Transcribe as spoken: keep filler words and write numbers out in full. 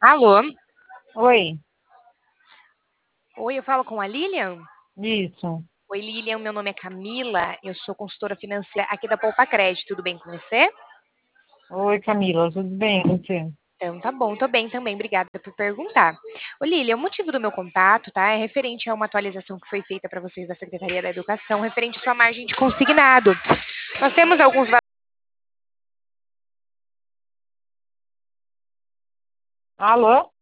Alô? Oi, Oi, eu falo com a Lilian? isso. Oi, Lilian, meu nome é Camila, eu sou consultora financeira aqui da Poupa Crédito, tudo bem com você? Oi, Camila, tudo bem, e você? Então tá bom, tô bem também, obrigada por perguntar. Ô Lilian, o motivo do meu contato, tá, é referente a uma atualização que foi feita para vocês da Secretaria da Educação, referente à sua margem de consignado. Nós temos alguns... va- Alô?